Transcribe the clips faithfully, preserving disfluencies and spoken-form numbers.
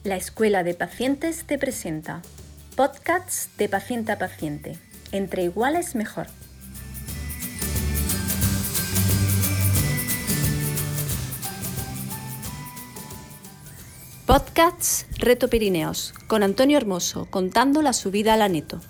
La Escuela de Pacientes te presenta podcasts de paciente a paciente. Entre iguales mejor. Podcasts Reto Pirineos, con Antonio Hermoso, contando la subida al Aneto.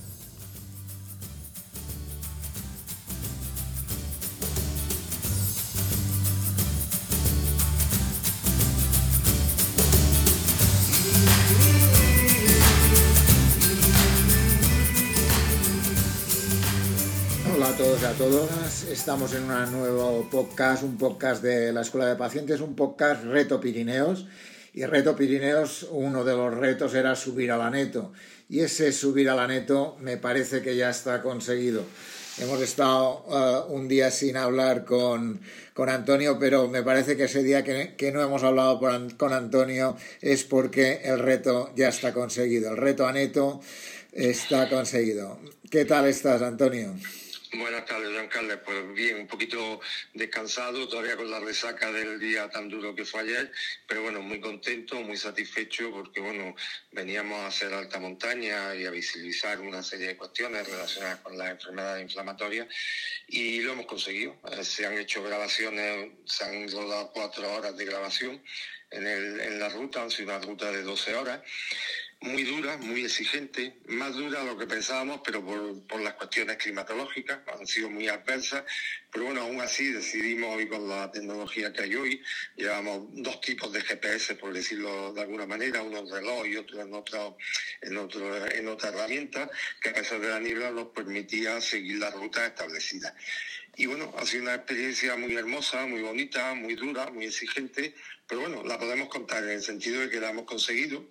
Hola a todos y a todas, estamos en un nuevo podcast, un podcast de la Escuela de Pacientes, un podcast Reto Pirineos. Y Reto Pirineos, uno de los retos era subir al Aneto. Y ese subir al Aneto me parece que ya está conseguido. Hemos estado uh, un día sin hablar con, con Antonio, pero me parece que ese día que, que no hemos hablado por, con Antonio es porque el reto ya está conseguido. El reto Aneto está conseguido. ¿Qué tal estás, Antonio? Buenas tardes, Juan Carlos. Pues bien, un poquito descansado, todavía con la resaca del día tan duro que fue ayer, pero bueno, muy contento, muy satisfecho, porque bueno, veníamos a hacer alta montaña y a visibilizar una serie de cuestiones relacionadas con las enfermedades inflamatorias, y lo hemos conseguido. Se han hecho grabaciones, se han rodado cuatro horas de grabación en, el, en la ruta, han sido una ruta de doce horas. Muy dura, muy exigente, más dura de lo que pensábamos, pero por, por las cuestiones climatológicas, han sido muy adversas, pero bueno, aún así decidimos hoy con la tecnología que hay hoy, llevamos dos tipos de G P S, por decirlo de alguna manera, uno en reloj y otro en, otro, en, otro, en otra herramienta, que a pesar de la niebla nos permitía seguir la ruta establecida. Y bueno, ha sido una experiencia muy hermosa, muy bonita, muy dura, muy exigente, pero bueno, la podemos contar en el sentido de que la hemos conseguido.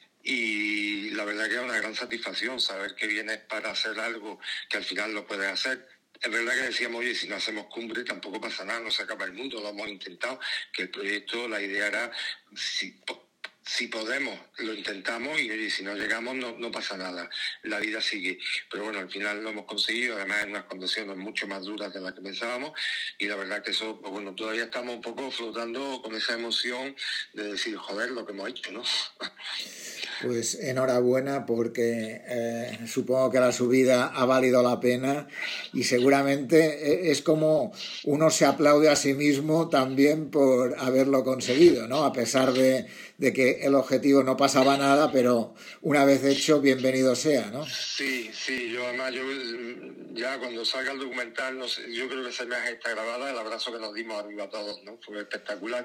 Y la verdad que es una gran satisfacción saber que vienes para hacer algo que al final lo puedes hacer. Es verdad que decíamos, oye, si no hacemos cumbre tampoco pasa nada, no se acaba el mundo, lo hemos intentado, que el proyecto, la idea era, si, si podemos, lo intentamos y oye, si no llegamos no, no pasa nada, la vida sigue. Pero bueno, al final lo hemos conseguido, además en unas condiciones mucho más duras de las que pensábamos, y la verdad que eso, pues bueno, todavía estamos un poco flotando con esa emoción de decir, joder, lo que hemos hecho, ¿no? Pues enhorabuena, porque eh, supongo que la subida ha valido la pena y seguramente es como uno se aplaude a sí mismo también por haberlo conseguido, ¿no? A pesar de, de que el objetivo no pasaba nada, pero una vez hecho, bienvenido sea, ¿no? Sí, sí, yo además, yo ya cuando salga el documental, no sé, yo creo que esa imagen está grabada, el abrazo que nos dimos arriba a todos, ¿no? Fue espectacular.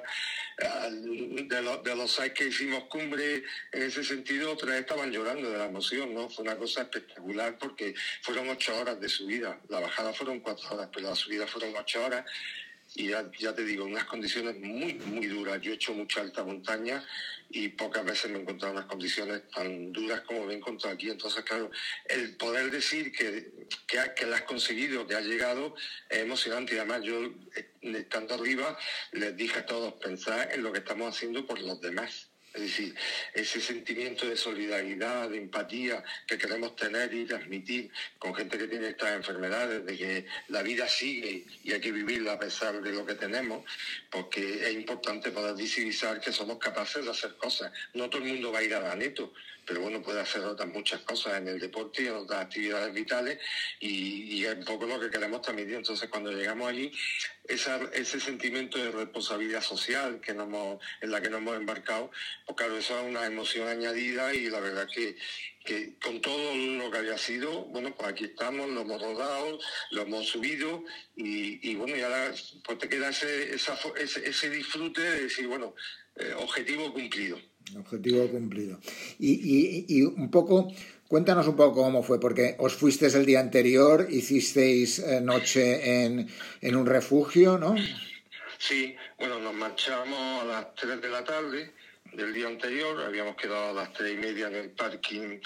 De los, de los seis que hicimos cumbre, en ese sentido, tres estaban llorando de la emoción, ¿no? Fue una cosa espectacular porque fueron ocho horas de subida. La bajada fueron cuatro horas, pero la subida fueron ocho horas. Y ya, ya te digo, unas condiciones muy, muy duras. Yo he hecho mucha alta montaña y pocas veces me he encontrado en unas condiciones tan duras como me he encontrado aquí. Entonces, claro, el poder decir que, que, que la has conseguido, que has llegado, es emocionante. Y además yo, estando arriba, les dije a todos, pensad en lo que estamos haciendo por los demás. Es decir, ese sentimiento de solidaridad, de empatía que queremos tener y transmitir con gente que tiene estas enfermedades, de que la vida sigue y hay que vivirla a pesar de lo que tenemos, porque es importante poder visibilizar que somos capaces de hacer cosas. No todo el mundo va a ir a Aneto, pero bueno, puede hacer otras muchas cosas en el deporte y en otras actividades vitales, y, y es un poco lo que queremos transmitir. Entonces, cuando llegamos allí, esa, ese sentimiento de responsabilidad social que nos hemos, en la que nos hemos embarcado, pues claro, eso es una emoción añadida, y la verdad que, que con todo lo que había sido, bueno, pues aquí estamos, lo hemos rodado, lo hemos subido, y, y bueno, y ahora pues te queda ese, esa, ese, ese disfrute de decir, bueno, eh, objetivo cumplido. Objetivo cumplido. Y, y, y un poco, cuéntanos un poco cómo fue, porque os fuisteis el día anterior, hicisteis eh, noche en, en un refugio, ¿no? Sí, bueno, nos marchamos a las tres de la tarde del día anterior, habíamos quedado a las tres y media en el parking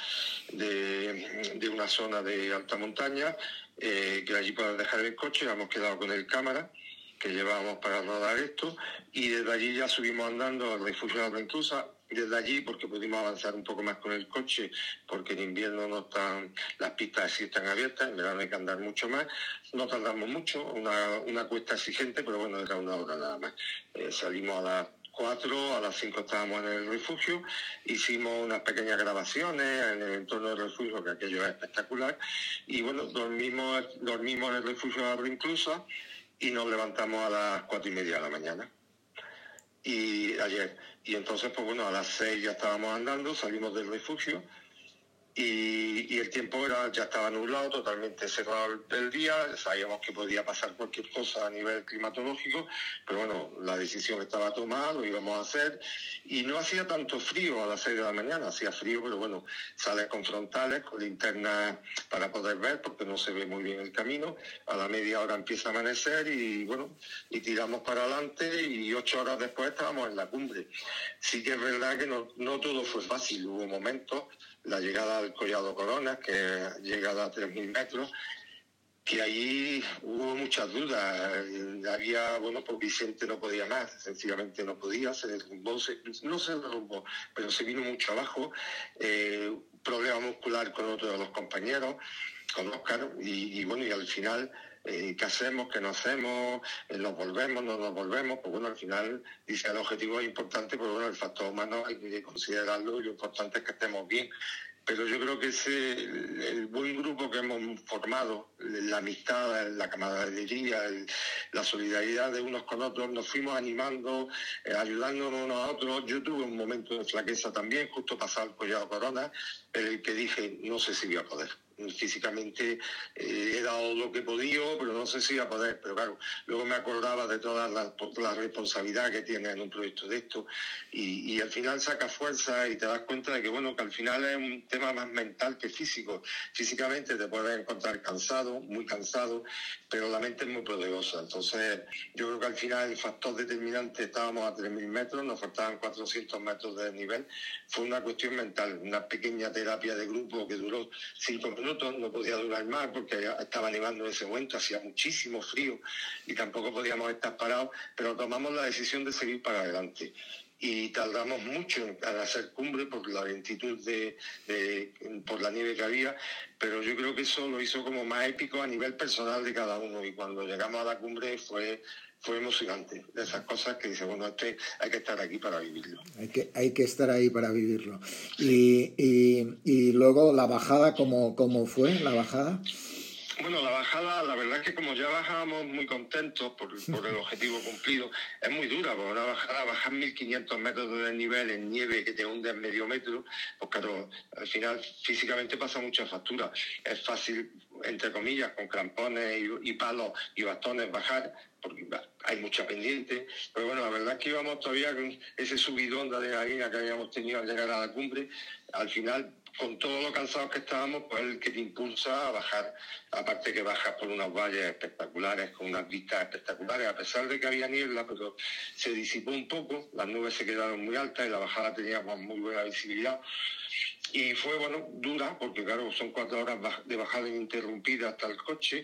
de, de una zona de alta montaña, eh, que allí podemos dejar el coche, hemos quedado con el cámara que llevábamos para rodar esto, y desde allí ya subimos andando al refugio de la Ventusa. Desde allí, porque pudimos avanzar un poco más con el coche, porque en invierno no están, las pistas sí están abiertas, en verano hay que andar mucho más. No tardamos mucho, una, una cuesta exigente, pero bueno, era una hora nada más. Eh, salimos a las cuatro, a las cinco estábamos en el refugio, hicimos unas pequeñas grabaciones en el entorno del refugio, que aquello es espectacular, y bueno, dormimos, dormimos en el refugio de la Reinclusa y nos levantamos a las cuatro y media de la mañana. Y ayer, y entonces pues bueno, a las seis ya estábamos andando, salimos del refugio, Y, y el tiempo era, ya estaba nublado, totalmente cerrado el, el día, sabíamos que podía pasar cualquier cosa a nivel climatológico, pero bueno, la decisión estaba tomada, lo íbamos a hacer, y no hacía tanto frío a las seis de la mañana, hacía frío, pero bueno, sales con frontales, con linternas para poder ver, porque no se ve muy bien el camino, a la media hora empieza a amanecer, y bueno, y tiramos para adelante, y ocho horas después estábamos en la cumbre. Sí que es verdad que no, no todo fue fácil, hubo momentos, la llegada al Collado Coronas, que llegada a tres mil metros, que allí hubo muchas dudas. Había, bueno, pues Vicente no podía más, sencillamente no podía, se derrumbó, se, no se derrumbó, pero se vino mucho abajo, eh, problema muscular con otro de los compañeros, con Óscar, y, y bueno, y al final... Eh, ¿qué hacemos? ¿Qué no hacemos? Eh, ¿Nos volvemos? ¿No nos volvemos? Pues bueno, al final dice el objetivo es importante, pero bueno, el factor humano hay que considerarlo y lo importante es que estemos bien. Pero yo creo que ese, el, el buen grupo que hemos formado, la amistad, la camaradería, el, la solidaridad de unos con otros, nos fuimos animando, eh, ayudándonos unos a otros. Yo tuve un momento de flaqueza también, justo pasado el Collado Corona, en el que dije, no sé si voy a poder. Físicamente eh, he dado lo que he podido, pero no sé si iba a poder. Pero claro, luego me acordaba de toda la, la responsabilidad que tiene en un proyecto de esto y, y al final sacas fuerza y te das cuenta de que bueno, que al final es un tema más mental que físico. Físicamente te puedes encontrar cansado, muy cansado, pero la mente es muy poderosa. Entonces yo creo que al final el factor determinante, estábamos a tres mil metros, nos faltaban cuatrocientos metros de desnivel, fue una cuestión mental, una pequeña terapia de grupo que duró cinco minutos. No podía durar más porque estaba nevando en ese momento, hacía muchísimo frío y tampoco podíamos estar parados, pero tomamos la decisión de seguir para adelante. Y tardamos mucho en hacer cumbre por la lentitud de, de, por la nieve que había, pero yo creo que eso lo hizo como más épico a nivel personal de cada uno, y cuando llegamos a la cumbre fue... fue emocionante, de esas cosas que dice, bueno, este hay que estar aquí para vivirlo. Hay que, hay que estar ahí para vivirlo. Y, y, y luego la bajada, ¿cómo, cómo fue la bajada? Bueno, la bajada, la verdad es que como ya bajábamos muy contentos por, por el objetivo cumplido, es muy dura, porque una bajada, bajar mil quinientos metros de desnivel en nieve que te hunde en medio metro, pues claro, al final físicamente pasa mucha factura. Es fácil, entre comillas, con crampones y, y palos y bastones bajar, porque hay mucha pendiente, pero bueno, la verdad es que íbamos todavía con ese subidón de adrenalina que habíamos tenido al llegar a la cumbre. Al final, con todo lo cansados que estábamos, pues el que te impulsa a bajar, aparte que bajas por unos valles espectaculares, con unas vistas espectaculares, a pesar de que había niebla, pero se disipó un poco, las nubes se quedaron muy altas y la bajada teníamos muy buena visibilidad. Y fue, bueno, dura, porque claro, son cuatro horas de bajada ininterrumpida hasta el coche,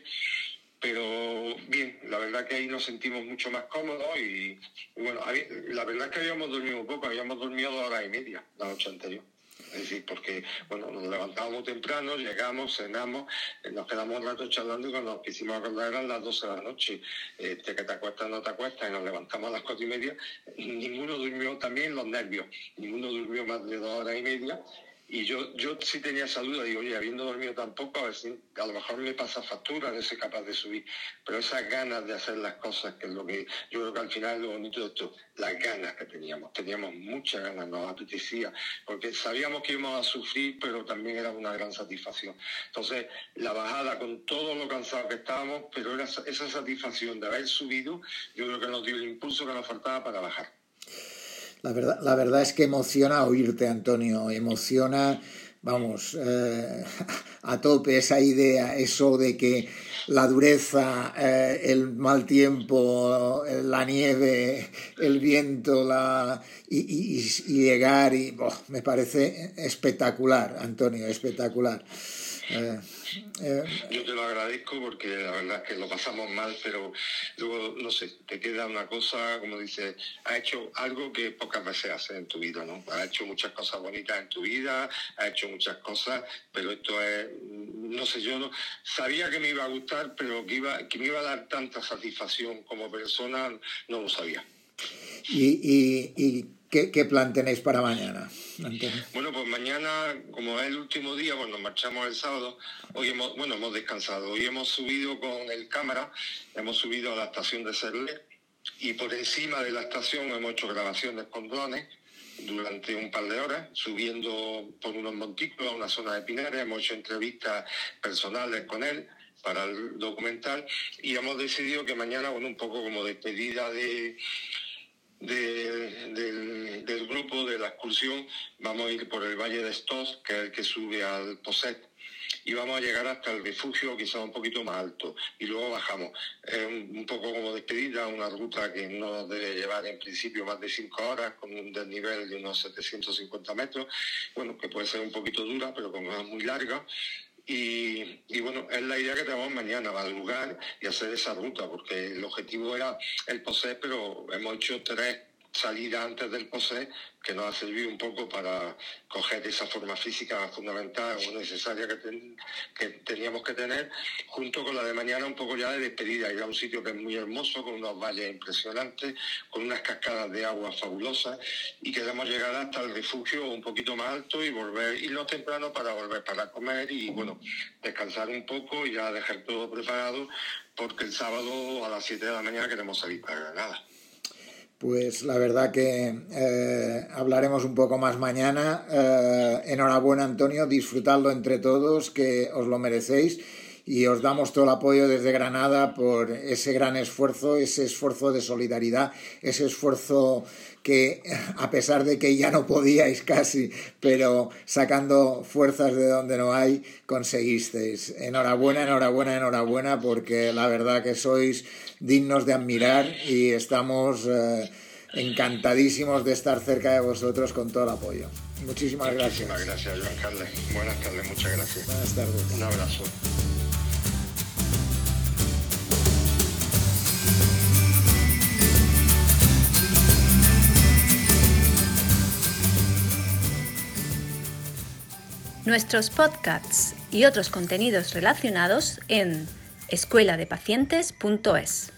pero bien, la verdad que ahí nos sentimos mucho más cómodos y, y bueno, la verdad es que habíamos dormido un poco, habíamos dormido dos horas y media la noche anterior. Es decir, porque bueno, nos levantábamos temprano, llegamos, cenamos, eh, nos quedamos un rato charlando y cuando nos quisimos acordar eran las doce de la noche. Este, que te acuestas, no te acuestas, y nos levantamos a las cuatro y media. Ninguno durmió, también los nervios, ninguno durmió más de dos horas y media. Y yo, yo sí tenía esa duda, digo, oye, habiendo dormido tan poco, a ver si a lo mejor me pasa factura, no soy capaz de subir. Pero esas ganas de hacer las cosas, que es lo que yo creo que al final es lo bonito de esto, las ganas que teníamos, teníamos muchas ganas, nos apetecía, porque sabíamos que íbamos a sufrir, pero también era una gran satisfacción. Entonces, la bajada, con todo lo cansados que estábamos, pero era esa satisfacción de haber subido, yo creo que nos dio el impulso que nos faltaba para bajar. La verdad, la verdad es que emociona oírte, Antonio, emociona, vamos, eh, a tope esa idea, eso de que la dureza, eh, el mal tiempo, la nieve, el viento, la y, y, y llegar, y oh, me parece espectacular, Antonio, espectacular. Eh, eh, Yo te lo agradezco porque la verdad es que lo pasamos mal, pero luego, no sé, te queda una cosa, como dices, has hecho algo que pocas veces haces en tu vida, ¿no? Has hecho muchas cosas bonitas en tu vida, has hecho muchas cosas, pero esto es, no sé, yo no sabía que me iba a gustar, pero que, iba, que me iba a dar tanta satisfacción como persona, no lo sabía. ¿Y, y, y qué, qué plan tenéis para mañana, Antonio? Bueno, pues mañana, como es el último día, pues nos marchamos el sábado. Hoy hemos, bueno, hemos descansado. Hoy hemos subido con el cámara, hemos subido a la estación de Cerlé y por encima de la estación hemos hecho grabaciones con drones durante un par de horas, subiendo por unos montículos a una zona de Pinares. Hemos hecho entrevistas personales con él para el documental y hemos decidido que mañana, bueno, un poco como despedida de, de, del, del grupo, de la excursión, vamos a ir por el Valle de Estos, que es el que sube al Poset, y vamos a llegar hasta el refugio, quizá un poquito más alto, y luego bajamos. Es un, un poco como despedida, una ruta que no nos debe llevar en principio más de cinco horas, con un desnivel de unos setecientos cincuenta metros, bueno, que puede ser un poquito dura, pero como es muy larga. Y, y bueno, es la idea que tenemos mañana, madrugar y hacer esa ruta, porque el objetivo era el Poset, pero hemos hecho tres salidas antes del Poset que nos ha servido un poco para coger esa forma física fundamental o necesaria que, ten, que teníamos que tener, junto con la de mañana un poco ya de despedida. Ir a un sitio que es muy hermoso, con unos valles impresionantes, con unas cascadas de agua fabulosas, y queremos llegar hasta el refugio un poquito más alto y volver, irnos temprano para volver para comer y bueno, descansar un poco y ya dejar todo preparado, porque el sábado a las siete de la mañana queremos salir para Granada. Pues la verdad que eh, hablaremos un poco más mañana. Eh, enhorabuena, Antonio, disfrutadlo entre todos, que os lo merecéis, y os damos todo el apoyo desde Granada por ese gran esfuerzo, ese esfuerzo de solidaridad, ese esfuerzo que, a pesar de que ya no podíais casi, pero sacando fuerzas de donde no hay, conseguisteis. Enhorabuena, enhorabuena, enhorabuena, porque la verdad que sois dignos de admirar y estamos eh, encantadísimos de estar cerca de vosotros con todo el apoyo. Muchísimas gracias. Muchísimas gracias, Joan Carles. Buenas tardes, muchas gracias. Buenas tardes. Un abrazo. Nuestros podcasts y otros contenidos relacionados en escuela de pacientes punto es.